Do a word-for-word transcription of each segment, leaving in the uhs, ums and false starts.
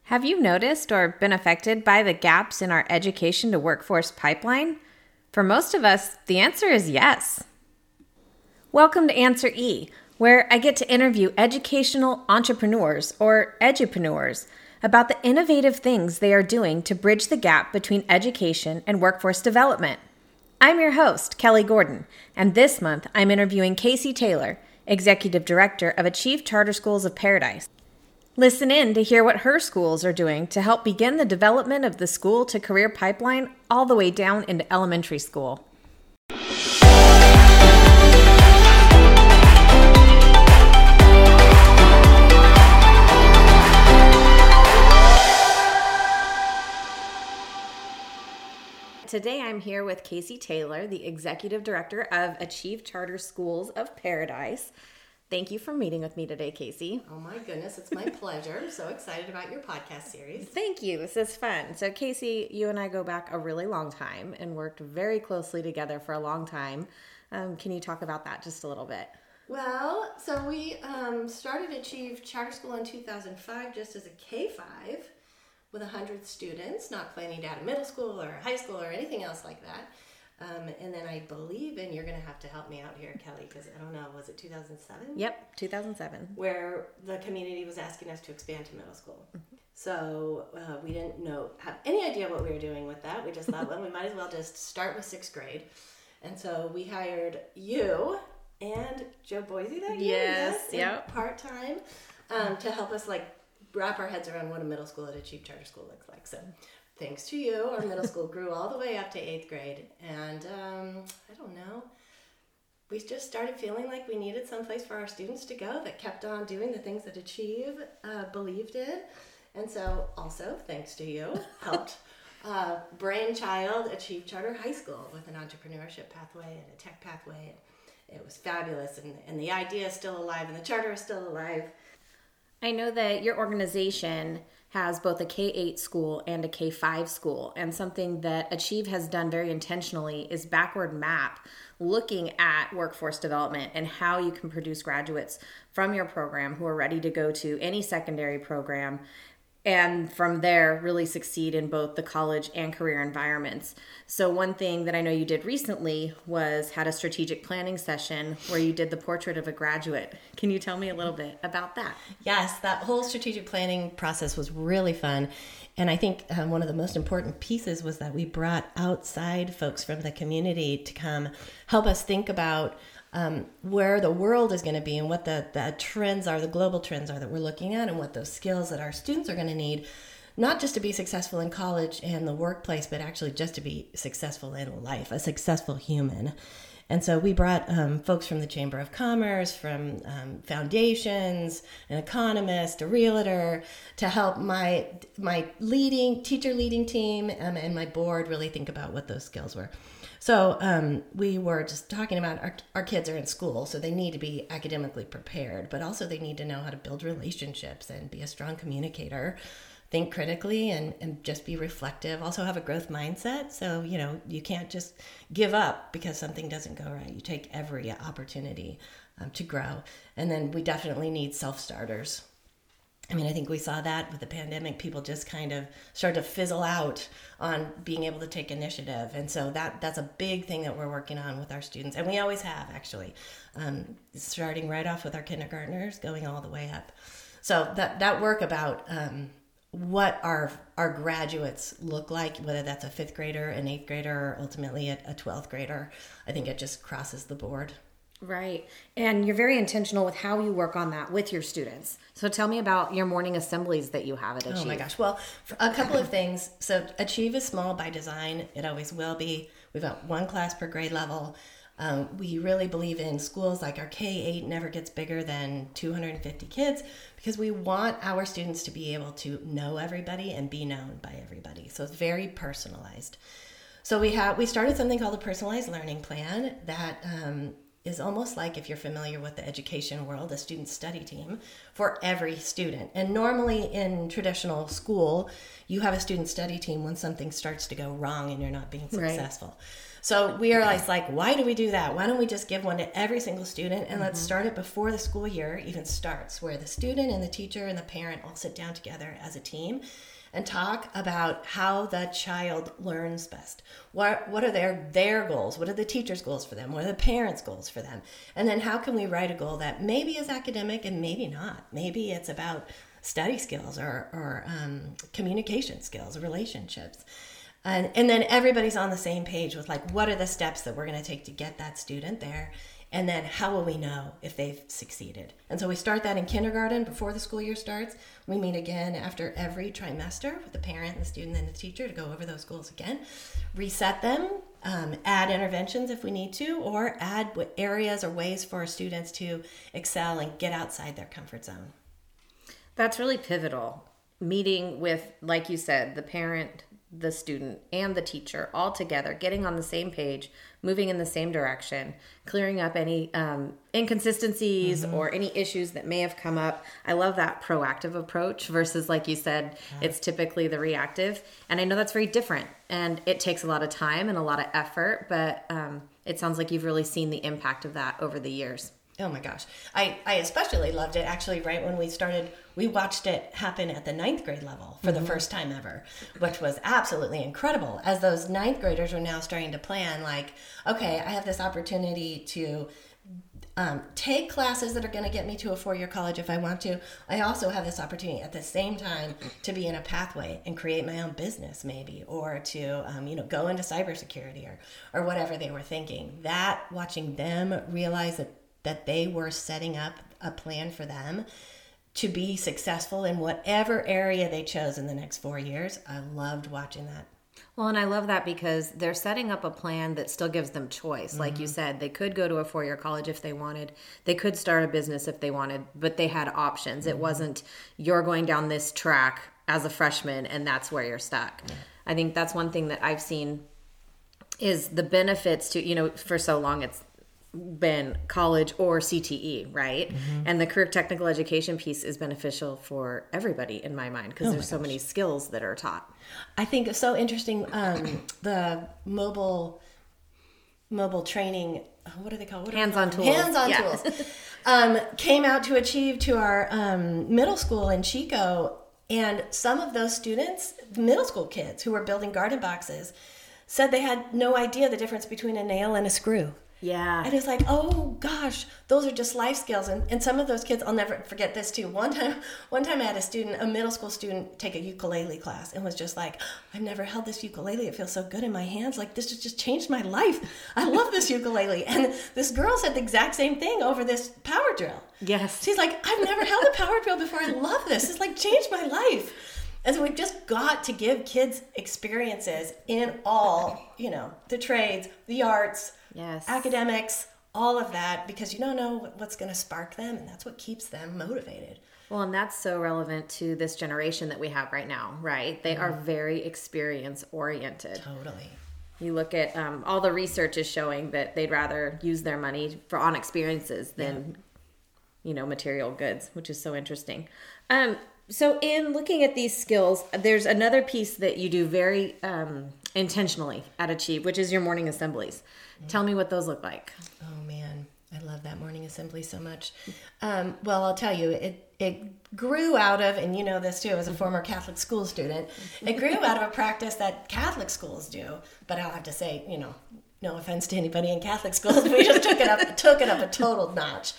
Have you noticed or been affected by the gaps in our education to workforce pipeline? For most of us, the answer is yes. Welcome to Answer E, where I get to interview educational entrepreneurs or edupreneurs about the innovative things they are doing to bridge the gap between education and workforce development. I'm your host, Kelly Gordon, and this month I'm interviewing Casey Taylor, Executive Director of Achieve Charter Schools of Paradise. Listen in to hear what her schools are doing to help begin the development of the school-to-career pipeline all the way down into elementary school. Today I'm here with Casey Taylor, the Executive Director of Achieve Charter Schools of Paradise. Thank you for meeting with me today, Casey. Oh my goodness, it's my pleasure. I'm so excited about your podcast series. Thank you. This is fun. So Casey, you and I go back a really long time and worked very closely together for a long time. Um, can you talk about that just a little bit? Well, so we um, started Achieve Charter School in two thousand five just as a K five with one hundred students, not planning to add a middle school or high school or anything else like that. Um, and then I believe, and you're going to have to help me out here, Kelly, because I don't know, was it two thousand seven? Yep, two thousand seven. Where the community was asking us to expand to middle school. Mm-hmm. So uh, we didn't know, have any idea what we were doing with that. We just thought, well, we might as well just start with sixth grade. And so we hired you and Joe Boise that year. Yes, yes yep. Part-time um, to help us like wrap our heads around what a middle school at Achieve Charter School looks like. So thanks to you, our middle school grew all the way up to eighth grade. And um, I don't know, we just started feeling like we needed someplace for our students to go that kept on doing the things that Achieve uh, believed in. And so also, thanks to you, helped uh, brainchild Achieve Charter High School with an entrepreneurship pathway and a tech pathway. It was fabulous, and, and the idea is still alive, and the charter is still alive. I know that your organization has both a K eight school and a K five school, and something that Achieve has done very intentionally is backward map, looking at workforce development and how you can produce graduates from your program who are ready to go to any secondary program, and from there really succeed in both the college and career environments. So one thing that I know you did recently was had a strategic planning session where you did the portrait of a graduate. Can you tell me a little bit about that? Yes, that whole strategic planning process was really fun. And I think um, one of the most important pieces was that we brought outside folks from the community to come help us think about Um, where the world is going to be and what the, the trends are, the global trends are that we're looking at, and what those skills that our students are going to need, not just to be successful in college and the workplace, but actually just to be successful in life, a successful human. And so we brought um, folks from the Chamber of Commerce, from um, foundations, an economist, a realtor, to help my my leading teacher leading team um, and my board really think about what those skills were. So um, we were just talking about our, our kids are in school, so they need to be academically prepared, but also they need to know how to build relationships and be a strong communicator, think critically, and, and just be reflective. Also have a growth mindset. So, you know, you can't just give up because something doesn't go right. You take every opportunity um, to grow. And then we definitely need self-starters. I mean, I think we saw that with the pandemic. People just kind of started to fizzle out on being able to take initiative. And so that that's a big thing that we're working on with our students. And we always have, actually, um, starting right off with our kindergartners, going all the way up. So that, that work about um, what our our graduates look like, whether that's a fifth grader, an eighth grader, or ultimately a, a twelfth grader, I think it just crosses the board. Right. And you're very intentional with how you work on that with your students. So tell me about your morning assemblies that you have at Achieve. Oh my gosh. Well, a couple of things. So Achieve is small by design. It always will be. We've got one class per grade level. Um, we really believe in schools like our K eight never gets bigger than two hundred fifty kids because we want our students to be able to know everybody and be known by everybody. So it's very personalized. So we have we started something called a personalized learning plan that um, is almost like, if you're familiar with the education world, a student study team for every student. And normally in traditional school, you have a student study team when something starts to go wrong and you're not being successful. Right. So we are like, like, why do we do that? Why don't we just give one to every single student, and mm-hmm. let's start it before the school year even starts, where the student and the teacher and the parent all sit down together as a team and talk about how the child learns best. What what are their their goals? What are the teacher's goals for them? What are the parents' goals for them? And then how can we write a goal that maybe is academic and maybe not? Maybe it's about study skills or, or um, communication skills, relationships. And, and then everybody's on the same page with, like, what are the steps that we're going to take to get that student there? And then how will we know if they've succeeded? And so we start that in kindergarten before the school year starts. We meet again after every trimester with the parent, the student, and the teacher to go over those goals again, reset them, um, add interventions if we need to, or add areas or ways for our students to excel and get outside their comfort zone. That's really pivotal. Meeting with, like you said, the parent, the student, and the teacher all together, getting on the same page, moving in the same direction, clearing up any um, inconsistencies mm-hmm. or any issues that may have come up. I love that proactive approach versus, like you said, yeah. it's typically the reactive. And I know that's very different, and it takes a lot of time and a lot of effort, but um, it sounds like you've really seen the impact of that over the years. Oh my gosh. I, I especially loved it actually right when we started. We watched it happen at the ninth grade level for mm-hmm. the first time ever, which was absolutely incredible. As those ninth graders are now starting to plan, like, okay, I have this opportunity to um, take classes that are going to get me to a four-year college if I want to. I also have this opportunity at the same time to be in a pathway and create my own business maybe, or to, um, you know, go into cybersecurity or, or whatever they were thinking. That, watching them realize that that they were setting up a plan for them to be successful in whatever area they chose in the next four years. I loved watching that. Well, and I love that because they're setting up a plan that still gives them choice. Mm-hmm. Like you said, they could go to a four-year college if they wanted. They could start a business if they wanted, but they had options. Mm-hmm. It wasn't, you're going down this track as a freshman and that's where you're stuck. Yeah. I think that's one thing that I've seen is the benefits to, you know, for so long it's been college or C T E, right? Mm-hmm. And the career technical education piece is beneficial for everybody in my mind because oh there's so many skills that are taught. I think it's so interesting. Um, the mobile mobile training, what do they call it? Hands-on tools. Hands-on yeah. tools. um, came out to Achieve to our um, middle school in Chico, and some of those students, middle school kids who were building garden boxes, said they had no idea the difference between a nail and a screw. Yeah. And it's like, oh gosh, those are just life skills. And, and some of those kids, I'll never forget this too. One time, one time I had a student, a middle school student, take a ukulele class and was just like, I've never held this ukulele. It feels so good in my hands. Like, this has just changed my life. I love this ukulele. And this girl said the exact same thing over this power drill. Yes. She's like, I've never held a power drill before. I love this. It's like changed my life. And so we've just got to give kids experiences in all, you know, the trades, the arts, yes, academics, all of that, because you don't know what's going to spark them, and that's what keeps them motivated. Well, and that's so relevant to this generation that we have right now, right? They mm-hmm. are very experience oriented. Totally. You look at um, all the research is showing that they'd rather use their money for on experiences than, yeah. you know, material goods, which is so interesting. Um, So in looking at these skills, there's another piece that you do very um, intentionally at Achieve, which is your morning assemblies. Mm-hmm. Tell me what those look like. Oh, man. I love that morning assembly so much. Um, well, I'll tell you, it, it grew out of, and you know this too, as a former Catholic school student, it grew out of a practice that Catholic schools do. But I'll have to say, you know, no offense to anybody in Catholic schools, we just took it up, took it up a total notch.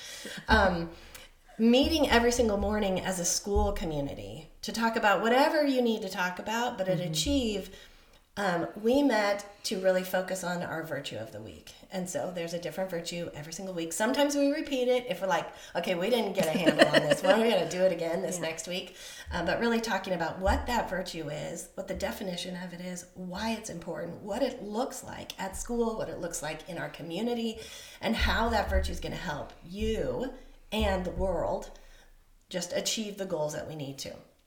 Um Meeting every single morning as a school community to talk about whatever you need to talk about, but at mm-hmm. Achieve, um, we met to really focus on our virtue of the week. And so there's a different virtue every single week. Sometimes we repeat it if we're like, okay, we didn't get a handle on this. Well, we're going to do it again this yeah. next week. Um, but really talking about what that virtue is, what the definition of it is, why it's important, what it looks like at school, what it looks like in our community, and how that virtue is going to help you and the world just achieve the goals that we need to.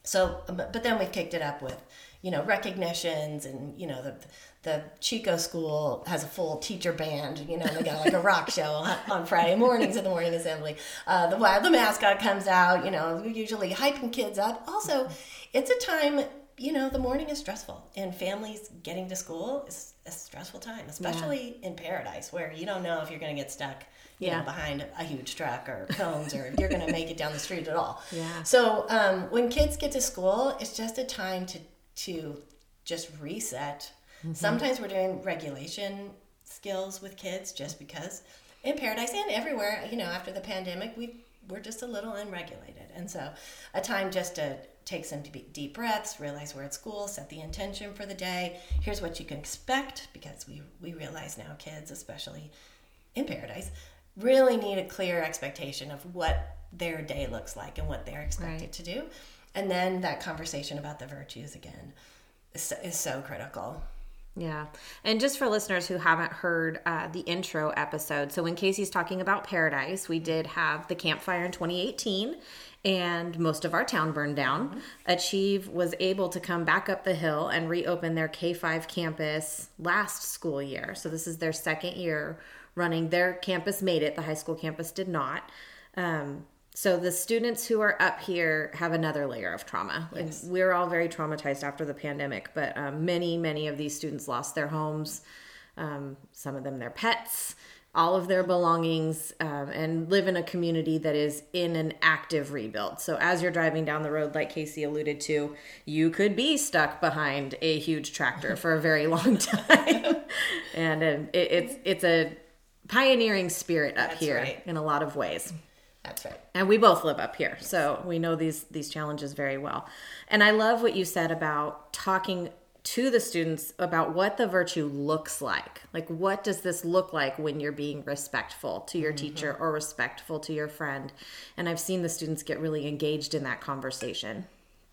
So, but but then we've kicked it up with, you know, recognitions, and, you know, the the Chico school has a full teacher band, you know, they got like a rock show on, on Friday mornings at the morning assembly. Uh, the Wild the mascot comes out, you know, usually hyping kids up. Also, it's a time, you know, the morning is stressful, and families getting to school is a stressful time, especially yeah. in Paradise, where you don't know if you're going to get stuck, you yeah. know, behind a huge truck or cones, or if you're going to make it down the street at all. Yeah. So um, when kids get to school, it's just a time to to just reset. Mm-hmm. Sometimes we're doing regulation skills with kids just because in Paradise and everywhere, you know, after the pandemic, we we're just a little unregulated. And so a time just to take some deep breaths, realize we're at school, set the intention for the day. Here's what you can expect, because we, we realize now kids, especially in Paradise, really need a clear expectation of what their day looks like and what they're expected right. to do. And then that conversation about the virtues again is, is so critical. Yeah. And just for listeners who haven't heard uh, the intro episode, so when Casey's talking about Paradise, we did have the campfire in twenty eighteen, and most of our town burned down. Mm-hmm. Achieve was able to come back up the hill and reopen their K five campus last school year. So this is their second year running. Their campus made it. The high school campus did not. Um, So the students who are up here have another layer of trauma. Yes. And we're all very traumatized after the pandemic, but um, many, many of these students lost their homes, um, some of them their pets, all of their belongings, um, and live in a community that is in an active rebuild. So as you're driving down the road, like Casey alluded to, you could be stuck behind a huge tractor for a very long time. and um, it, it's it's a pioneering spirit up That's here right. in a lot of ways. That's right. And we both live up here, so we know these these challenges very well. And I love what you said about talking to the students about what the virtue looks like. Like, what does this look like when you're being respectful to your mm-hmm. teacher or respectful to your friend? And I've seen the students get really engaged in that conversation.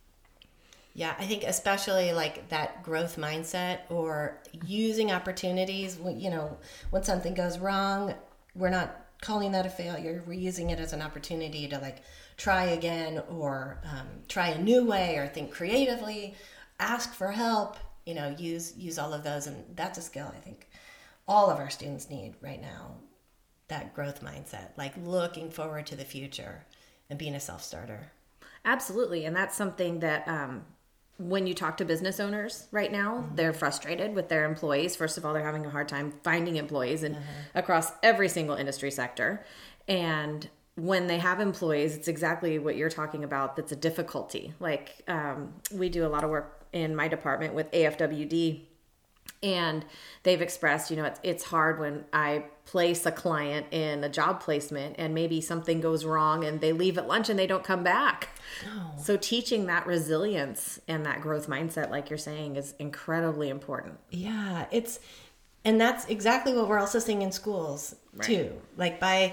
Yeah, I think especially like that growth mindset, or using opportunities, you know, when something goes wrong, we're not calling that a failure. We're using it as an opportunity to like try again, or um, try a new way, or think creatively, ask for help, you know, use use all of those. And that's a skill I think all of our students need right now, that growth mindset, like looking forward to the future and being a self-starter. Absolutely. And that's something that um, when you talk to business owners right now, mm-hmm. they're frustrated with their employees. First of all, they're having a hard time finding employees and uh-huh. across every single industry sector. And when they have employees, it's exactly what you're talking about. That's a difficulty. Like um, we do a lot of work in my department with A F W D, and they've expressed, you know, it's, it's hard when I place a client in a job placement and maybe something goes wrong and they leave at lunch and they don't come back. No. So teaching that resilience and that growth mindset, like you're saying, is incredibly important. Yeah, it's, and that's exactly what we're also seeing in schools right. too. Like by,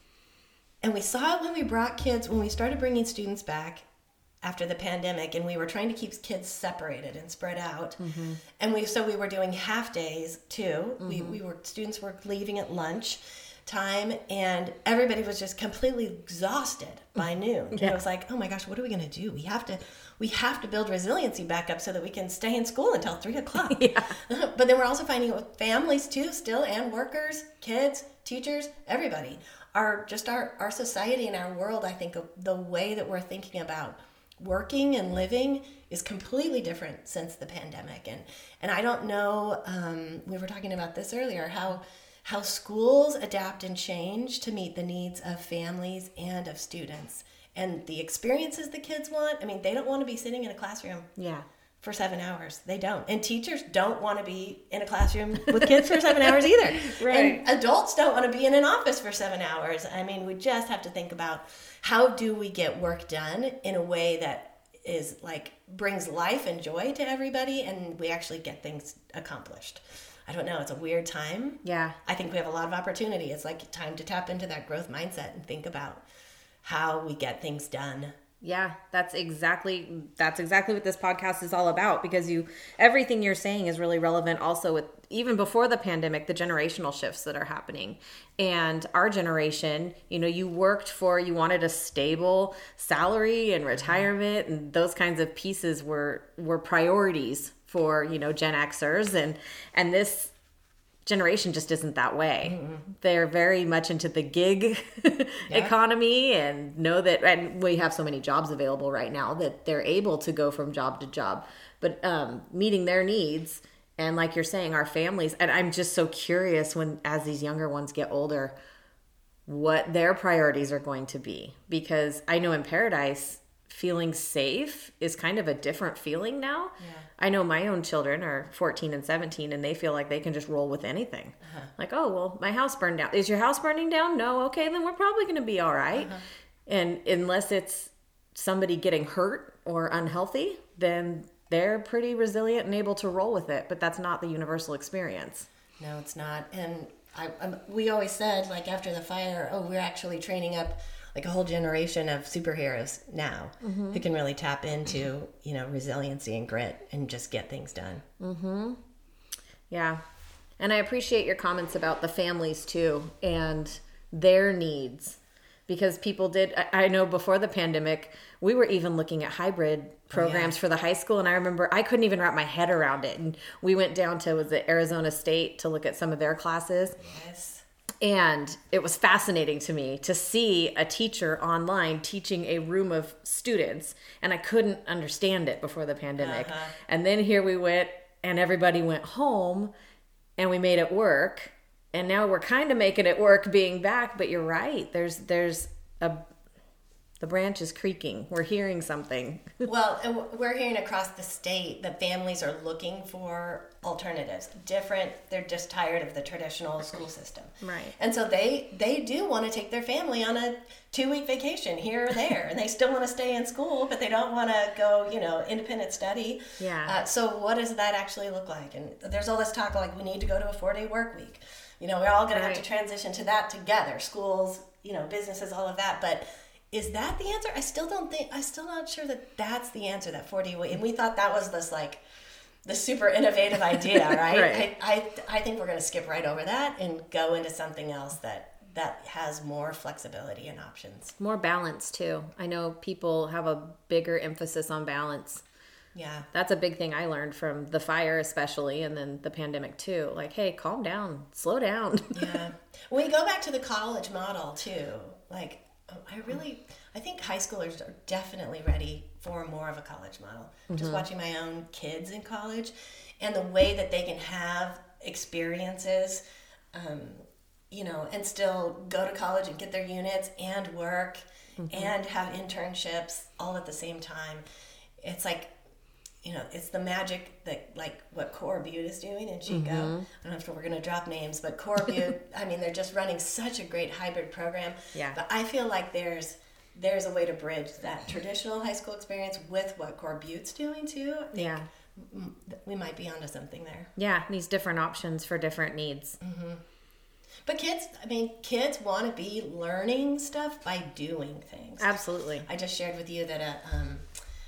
and we saw it when we brought kids, when we started bringing students back after the pandemic, and we were trying to keep kids separated and spread out. Mm-hmm. And we, so we were doing half days too. Mm-hmm. We, we were, students were leaving at lunch time, and everybody was just completely exhausted by noon. Yeah. And it was like, oh my gosh, what are we going to do? We have to, we have to build resiliency back up so that we can stay in school until three o'clock. Yeah. But then we're also finding it with families too, still, and workers, kids, teachers, everybody. Our, just our, our society and our world, I think the way that we're thinking about working and living is completely different since the pandemic. And, and I don't know, um, we were talking about this earlier, how, how schools adapt and change to meet the needs of families and of students and the experiences the kids want. I mean, they don't want to be sitting in a classroom yeah. for seven hours. They don't. And teachers don't want to be in a classroom with kids for seven hours either. Right. And adults don't want to be in an office for seven hours. I mean, we just have to think about, how do we get work done in a way that is like brings life and joy to everybody, and we actually get things accomplished? I don't know. It's a weird time. Yeah. I think we have a lot of opportunity. It's like time to tap into that growth mindset and think about how we get things done Yeah, that's exactly that's exactly what this podcast is all about, because you everything you're saying is really relevant also with even before the pandemic, the generational shifts that are happening. And our generation, you know, you worked for, you wanted a stable salary and retirement, and those kinds of pieces were were priorities for, you know, Gen Xers, and and this generation just isn't that way. Mm-hmm. They're very much into the gig yeah. economy, and know that, and we have so many jobs available right now that they're able to go from job to job, but um, meeting their needs. And like you're saying, our families, and I'm just so curious when, as these younger ones get older, what their priorities are going to be. Because I know in Paradise, feeling safe is kind of a different feeling now. Yeah. I know my own children are fourteen and seventeen, and they feel like they can just roll with anything. Uh-huh. Like, oh, well, my house burned down. Is your house burning down? No. Okay, then we're probably going to be all right. Uh-huh. And unless it's somebody getting hurt or unhealthy, then they're pretty resilient and able to roll with it. But that's not the universal experience. No, it's not. And I, I, we always said, like, after the fire, oh, we're actually training up like a whole generation of superheroes now mm-hmm. who can really tap into, you know, resiliency and grit and just get things done. Mm-hmm. Yeah. And I appreciate your comments about the families too and their needs, because people did, I, I know before the pandemic, we were even looking at hybrid programs oh, yeah. for the high school. And I remember I couldn't even wrap my head around it. And we went down to, was it Arizona State, to look at some of their classes. Yes. And it was fascinating to me to see a teacher online teaching a room of students. And I couldn't understand it before the pandemic. Uh-huh. And then here we went, and everybody went home, and we made it work. And now we're kind of making it work being back. But you're right. There's there's a... The branch is creaking. We're hearing something. Well, and we're hearing across the state that families are looking for alternatives, different. They're just tired of the traditional school system. Right. And so they they do want to take their family on a two-week vacation here or there, and they still want to stay in school, but they don't want to go, you know, independent study. Yeah. Uh, so what does that actually look like? And there's all this talk like we need to go to a four-day work week. You know, we're all going right. to have to transition to that together. Schools, you know, businesses, all of that, but is that the answer? I still don't think, I'm still not sure that that's the answer, that forty week. And we thought that was this like, the super innovative idea, right? right. I, I I think we're going to skip right over that and go into something else that, that has more flexibility and options. More balance too. I know people have a bigger emphasis on balance. Yeah. That's a big thing I learned from the fire especially, and then the pandemic too. Like, hey, calm down, slow down. Yeah. When we go back to the college model too, like, I really, I think high schoolers are definitely ready for more of a college model. Mm-hmm. Just watching my own kids in college and the way that they can have experiences, um, you know, and still go to college and get their units and work mm-hmm. and have internships all at the same time. It's like, you know, it's the magic that, like, what Core Butte is doing in Chico. Mm-hmm. I don't know if we're going to drop names, but Core Butte, I mean, they're just running such a great hybrid program. Yeah. But I feel like there's there's a way to bridge that traditional high school experience with what Core Butte's doing, too. I think yeah. we might be onto something there. Yeah, these different options for different needs. Mm-hmm. But kids, I mean, kids want to be learning stuff by doing things. Absolutely. I just shared with you that a... Um,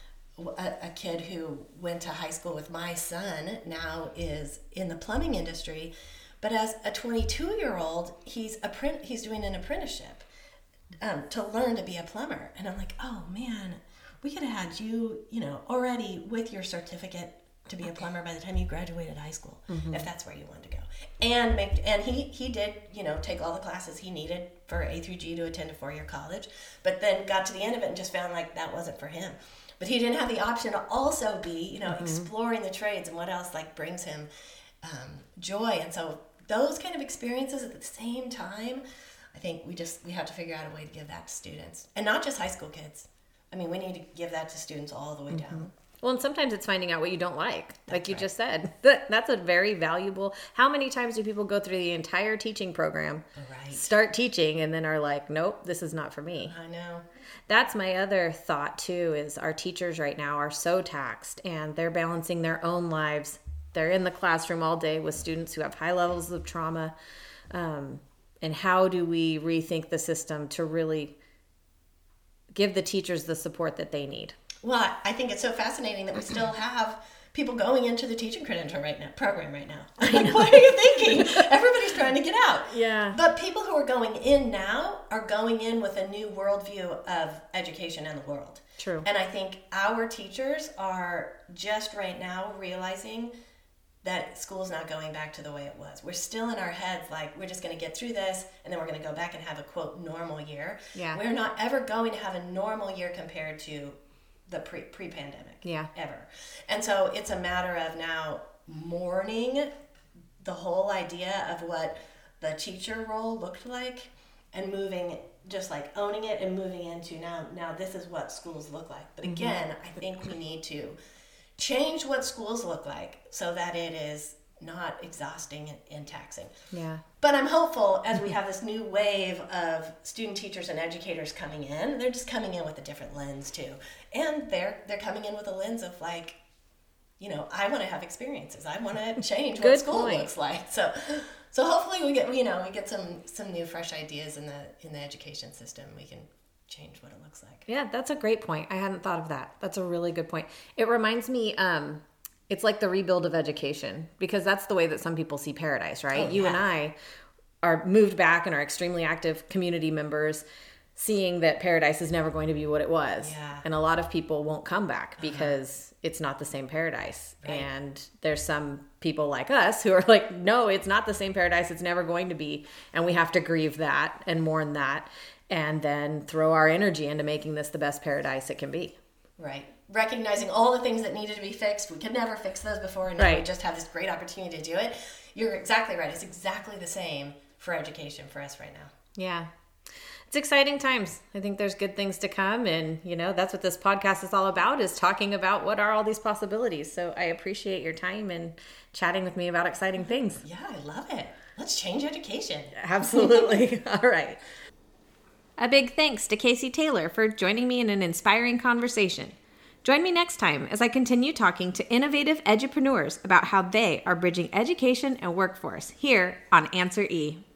A, a kid who went to high school with my son now is in the plumbing industry, but as a twenty-two-year-old, he's a print, he's doing an apprenticeship um, to learn to be a plumber. And I'm like, oh man, we could have had you, you know, already with your certificate to be a plumber by the time you graduated high school, mm-hmm. if that's where you wanted to go. And make and he he did, you know, take all the classes he needed for A through G to attend a four-year college, but then got to the end of it and just found like that wasn't for him. But he didn't have the option to also be, you know, mm-hmm. exploring the trades and what else like brings him um, joy. And so those kind of experiences at the same time, I think we just we have to figure out a way to give that to students, and not just high school kids. I mean, we need to give that to students all the way mm-hmm. down. Well, and sometimes it's finding out what you don't like, That's like you right. just said. That's a very valuable. How many times do people go through the entire teaching program, right. start teaching, and then are like, nope, this is not for me? I know. That's my other thought too, is our teachers right now are so taxed, and they're balancing their own lives. They're in the classroom all day with students who have high levels of trauma. Um, and how do we rethink the system to really give the teachers the support that they need. Well, I think it's so fascinating that we still have people going into the teaching credential right now program right now. Like, what are you thinking? Everybody's trying to get out. Yeah. But people who are going in now are going in with a new worldview of education and the world. True. And I think our teachers are just right now realizing that school's not going back to the way it was. We're still in our heads like, we're just going to get through this, and then we're going to go back and have a, quote, normal year. Yeah. We're not ever going to have a normal year compared to the pre, pre-pandemic. Yeah. Ever. And so it's a matter of now mourning the whole idea of what the teacher role looked like and moving, just like owning it and moving into now, now this is what schools look like. But again, mm-hmm. I think we need to change what schools look like so that it is not exhausting and, and taxing. Yeah. But I'm hopeful as we have this new wave of student teachers and educators coming in, they're just coming in with a different lens too. And they're they're coming in with a lens of like, you know, I want to have experiences. I want to change what school point. looks like. So so hopefully we get, you know, we get some some new fresh ideas in the in the education system. We can change what it looks like. Yeah, that's a great point. I hadn't thought of that. That's a really good point. It reminds me um it's like the rebuild of education, because that's the way that some people see Paradise, right? Oh, you yeah. and I are moved back and are extremely active community members, seeing that Paradise is never going to be what it was. Yeah. And a lot of people won't come back because uh-huh. it's not the same Paradise. Right. And there's some people like us who are like, no, it's not the same Paradise. It's never going to be. And we have to grieve that and mourn that, and then throw our energy into making this the best Paradise it can be. Right. Recognizing all the things that needed to be fixed. We could never fix those before, and now right. we just have this great opportunity to do it. You're exactly right. It's exactly the same for education for us right now. Yeah. It's exciting times. I think there's good things to come, and you know, that's what this podcast is all about, is talking about what are all these possibilities. So I appreciate your time and chatting with me about exciting things. Yeah, I love it. Let's change education. Absolutely. All right. A big thanks to Casey Taylor for joining me in an inspiring conversation. Join me next time as I continue talking to innovative edupreneurs about how they are bridging education and workforce here on Answer E.